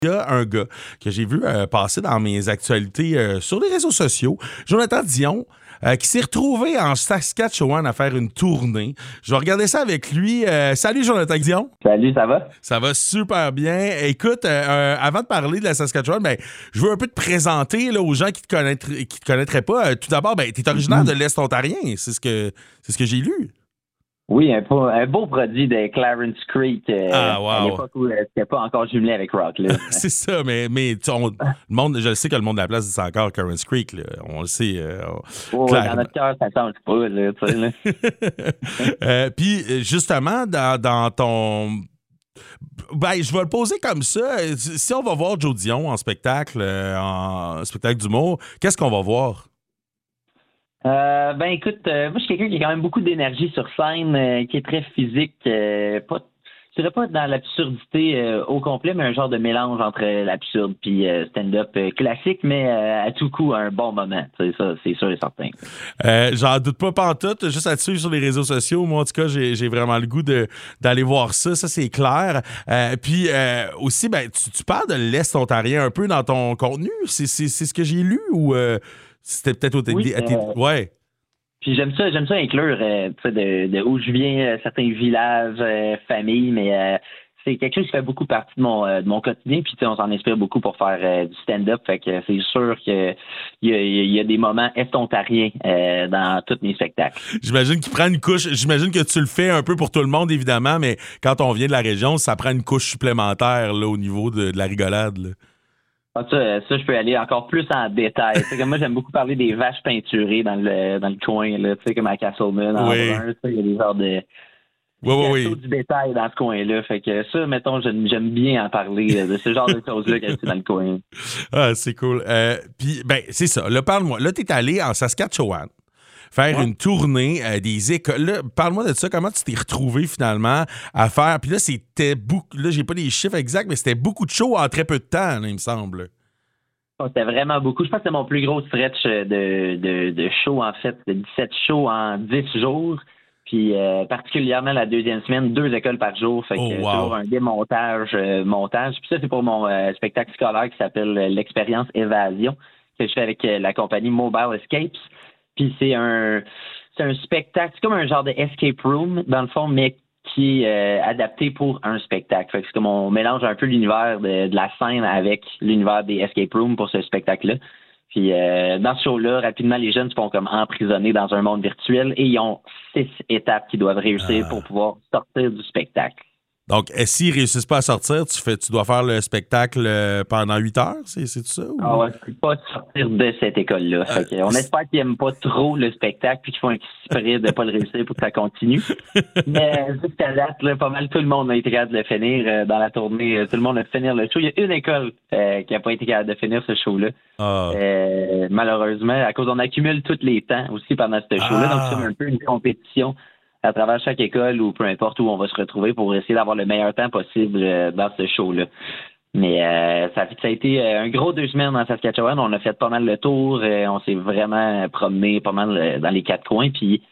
Il y a un gars que j'ai vu passer dans mes actualités sur les réseaux sociaux, Jonathan Dion, qui s'est retrouvé en Saskatchewan à faire une tournée. Je vais regarder ça avec lui. Salut Jonathan Dion. Salut, ça va? Ça va super bien. Écoute, avant de parler de la Saskatchewan, ben, je veux un peu te présenter là, aux gens qui te connaîtraient pas. Tout d'abord, ben, tu es originaire de l'Est ontarien. C'est ce que j'ai lu. Oui, un beau produit de Clarence Creek. Wow. À l'époque où c'était pas encore jumelé avec Rockland. C'est ça, mais le monde, je le sais que le monde de la place dit encore Clarence Creek. Là. On le sait. Dans notre cœur, ça change pas. Là, tu sais, là. Puis, justement, dans ton... Ben, je vais le poser comme ça. Si on va voir Joe Dion en spectacle d'humour, qu'est-ce qu'on va voir? Écoute, moi je suis quelqu'un qui a quand même beaucoup d'énergie sur scène, qui est très physique, je dirais pas dans l'absurdité au complet, mais un genre de mélange entre l'absurde puis stand-up classique, mais à tout coup un bon moment. C'est ça, c'est sûr et certain. J'en doute pas pantoute, juste à te suivre sur les réseaux sociaux. Moi, en tout cas, j'ai vraiment le goût d'aller voir ça. Ça, c'est clair. Puis aussi, ben, tu parles de l'Est ontarien un peu dans ton contenu. C'est ce que j'ai lu ou c'était peut-être au Oui, ouais. Puis j'aime ça inclure de où je viens, certains villages, familles, mais c'est quelque chose qui fait beaucoup partie de mon quotidien. Puis on s'en inspire beaucoup pour faire du stand-up. Fait que c'est sûr qu'il y a des moments est-ontariens dans tous mes spectacles. J'imagine qu'il prend une couche. J'imagine que tu le fais un peu pour tout le monde, évidemment, mais quand on vient de la région, ça prend une couche supplémentaire là, au niveau de la rigolade. Là. Ça, je peux aller encore plus en détail. Comme moi, j'aime beaucoup parler des vaches peinturées dans le coin, là, comme à Castleman, en Brun. Il y a des genres de du bétail dans ce coin-là. Fait que ça, mettons, j'aime bien en parler de ce genre de choses-là qu'il y a dans le coin. Ah, c'est cool. Puis, ben, c'est ça. Là, parle-moi. Là, t'es allé en Saskatchewan faire une tournée des écoles. Là, parle-moi de ça. Comment tu t'es retrouvé finalement à faire? Puis là, c'était beaucoup. Là, j'ai pas les chiffres exacts, mais c'était beaucoup de shows en très peu de temps, là, il me semble. C'était vraiment beaucoup. Je pense que c'était mon plus gros stretch de shows, en fait, de 17 shows en 10 jours. Puis particulièrement la deuxième semaine, 2 écoles par jour. Fait que toujours un démontage, montage. Puis ça, c'est pour mon spectacle scolaire qui s'appelle l'Expérience Évasion, que je fais avec la compagnie Mobile Escapes. Puis c'est un spectacle, c'est comme un genre de escape room, dans le fond, mais qui est adapté pour un spectacle. Fait que c'est comme on mélange un peu l'univers de la scène avec l'univers des escape rooms pour ce spectacle-là. Puis dans ce show-là, rapidement, les jeunes se font comme emprisonnés dans un monde virtuel et ils ont 6 étapes qu'ils doivent réussir pour pouvoir sortir du spectacle. Donc, s'ils ne réussissent pas à sortir, tu dois faire le spectacle pendant 8 heures, c'est tout ça? Ou? Ah ouais, je peux pas sortir de cette école-là. On espère qu'ils n'aiment pas trop le spectacle puis qu'ils font exprès de ne pas le réussir pour que ça continue. Mais jusqu'à date, là, pas mal tout le monde a été capable de le finir dans la tournée. Tout le monde a fini le show. Il y a une école qui n'a pas été capable de finir ce show-là. Malheureusement, à cause on accumule tous les temps aussi pendant ce show-là. Donc, c'est un peu une compétition à travers chaque école ou peu importe où on va se retrouver pour essayer d'avoir le meilleur temps possible dans ce show-là. Mais ça a été un gros 2 semaines en Saskatchewan. On a fait pas mal le tour. On s'est vraiment promené pas mal dans les 4 coins. Puis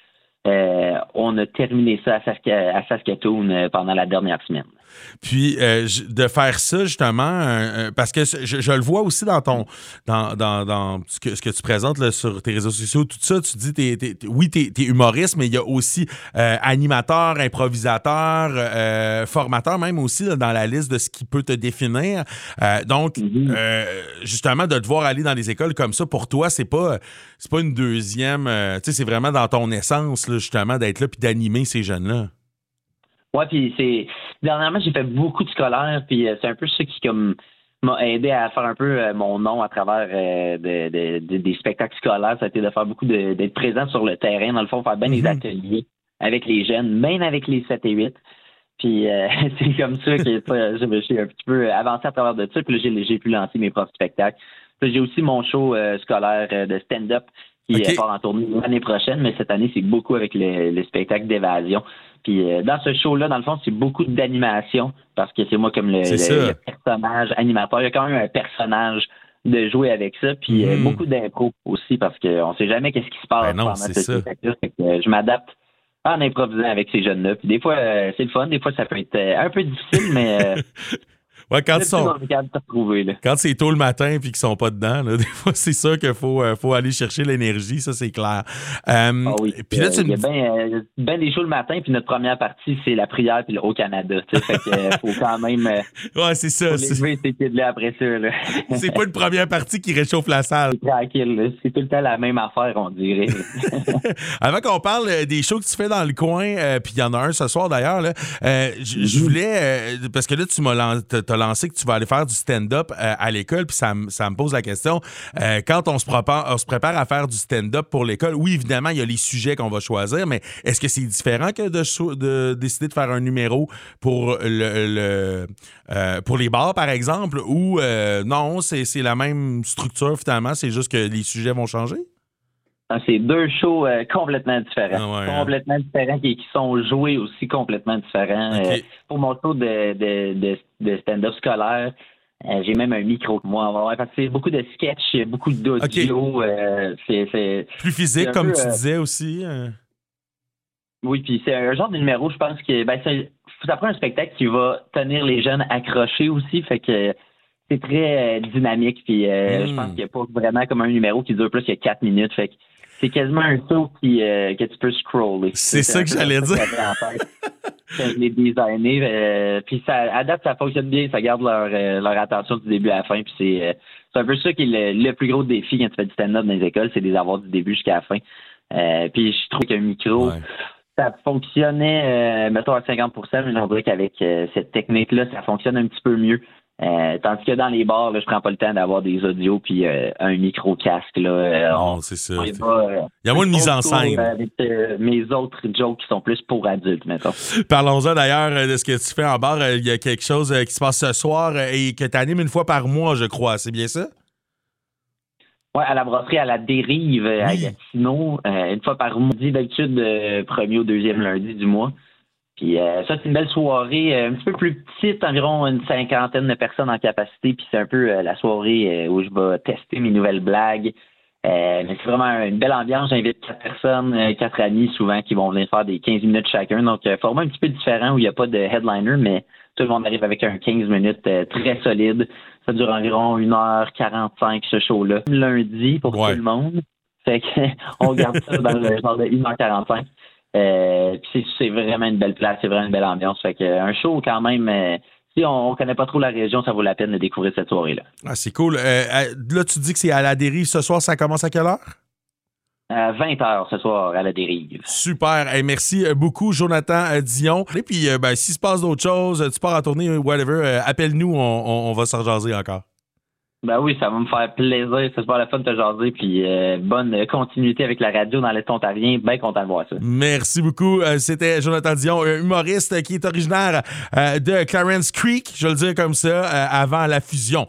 on a terminé ça à Saskatoon pendant la dernière semaine. Puis de faire ça justement parce que je le vois aussi dans ton dans ce que tu présentes là, sur tes réseaux sociaux, tout ça, tu dis t'es humoriste, mais il y a aussi animateur, improvisateur, formateur même aussi là, dans la liste de ce qui peut te définir. Donc justement de devoir aller dans des écoles comme ça, pour toi, c'est pas une deuxième, tu sais, c'est vraiment dans ton essence là, justement d'être là puis d'animer ces jeunes-là. Ouais, puis dernièrement, j'ai fait beaucoup de scolaire, puis c'est un peu ça qui comme m'a aidé à faire un peu mon nom à travers des spectacles scolaires. Ça a été de faire beaucoup d'être présent sur le terrain, dans le fond, faire bien des ateliers avec les jeunes, même avec les 7 et 8. Puis c'est comme ça que je me suis un petit peu avancé à travers de ça, puis là, j'ai pu lancer mes propres spectacles. Puis j'ai aussi mon show scolaire de stand-up qui part en tournée l'année prochaine, mais cette année, c'est beaucoup avec le spectacle d'évasion. Puis dans ce show-là, dans le fond, c'est beaucoup d'animation parce que c'est moi comme le personnage animateur. Il y a quand même un personnage de jouer avec ça. Puis beaucoup d'impro aussi parce qu'on sait jamais qu'est-ce qui se passe pendant ce spectacle-là. Fait que je m'adapte en improvisant avec ces jeunes-là. Puis des fois, c'est le fun. Des fois, ça peut être un peu difficile, mais Ouais, quand Quand c'est tôt le matin et qu'ils sont pas dedans, là, des fois, c'est sûr qu'il faut aller chercher l'énergie, ça, c'est clair. Oui. Puis là, il y a bien des shows le matin, puis notre première partie, c'est la prière puis le Haut-Canada. Fait que faut quand même ouais, c'est ça. Faut lever ces kids-là après ça. Là. C'est pas une première partie qui réchauffe la salle. C'est tranquille. Là. C'est tout le temps la même affaire, on dirait. Avant qu'on parle des shows que tu fais dans le coin, puis il y en a un ce soir d'ailleurs, là, je voulais, parce que là, t'as lancé que tu vas aller faire du stand-up à l'école, puis ça me pose la question, quand on se prépare à faire du stand-up pour l'école, oui, évidemment, il y a les sujets qu'on va choisir, mais est-ce que c'est différent que de décider de faire un numéro pour pour les bars, par exemple, ou non, c'est la même structure finalement, c'est juste que les sujets vont changer? C'est deux shows complètement différents. Ah ouais, complètement différents qui sont joués aussi complètement différents. Okay. Pour mon show de stand-up scolaire, j'ai même un micro. Moi, parce que c'est beaucoup de sketch, beaucoup d'audio. Okay. C'est plus physique, comme tu disais aussi. Oui, puis c'est un genre de numéro, je pense que ça prend un spectacle qui va tenir les jeunes accrochés aussi. Fait que c'est très dynamique. Puis je pense qu'il n'y a pas vraiment comme un numéro qui dure plus que 4 minutes. Fait que c'est quasiment un show que tu peux scroller. C'est ça que j'allais dire. Quand je l'ai designé. Puis à date, ça fonctionne bien. Ça garde leur attention du début à la fin. Puis c'est un peu ça qui est le plus gros défi quand tu fais du stand-up dans les écoles, c'est de les avoir du début jusqu'à la fin. Puis je trouve qu'un micro, ça fonctionnait, mettons à 50%, mais on dirait qu'avec cette technique-là, ça fonctionne un petit peu mieux. Tandis que dans les bars, là, je prends pas le temps d'avoir des audios puis un micro-casque. Là, non, c'est ça. Il y a moins de mise en scène. Avec mes autres jokes qui sont plus pour adultes, mettons. Parlons-en d'ailleurs de ce que tu fais en bar. Il y a quelque chose qui se passe ce soir et que tu animes une fois par mois, je crois. C'est bien ça? Oui, à la brasserie à la dérive à Gatineau. Une fois par mois, d'habitude, premier ou deuxième lundi du mois. Puis ça, c'est une belle soirée, un petit peu plus petite, environ une 50aine de personnes en capacité. Puis c'est un peu la soirée où je vais tester mes nouvelles blagues. Mais c'est vraiment une belle ambiance. J'invite 4 personnes, 4 amis souvent qui vont venir faire des 15 minutes chacun. Donc, format un petit peu différent où il n'y a pas de headliner, mais tout le monde arrive avec un 15 minutes très solide. Ça dure environ 1h45 ce show-là. Lundi pour tout le monde. Fait qu'on garde ça dans le genre de 1h45. Puis c'est vraiment une belle place, c'est vraiment une belle ambiance. Fait que un show quand même, si on connaît pas trop la région, ça vaut la peine de découvrir cette soirée-là. Ah, c'est cool. Là, tu dis que c'est à la dérive ce soir, ça commence à quelle heure? 20h ce soir, à la dérive. Super. Hey, merci beaucoup, Jonathan Dion. Et puis, s'il se passe d'autres choses, tu pars en tournée, whatever, appelle-nous, on va se rejaser encore. Ben oui, ça va me faire plaisir. C'est super le fun de te jaser. Puis bonne continuité avec la radio dans l'Est ontarien. Bien content de voir ça. Merci beaucoup. C'était Jonathan Dion, un humoriste qui est originaire de Clarence Creek, je vais le dire comme ça, avant la fusion.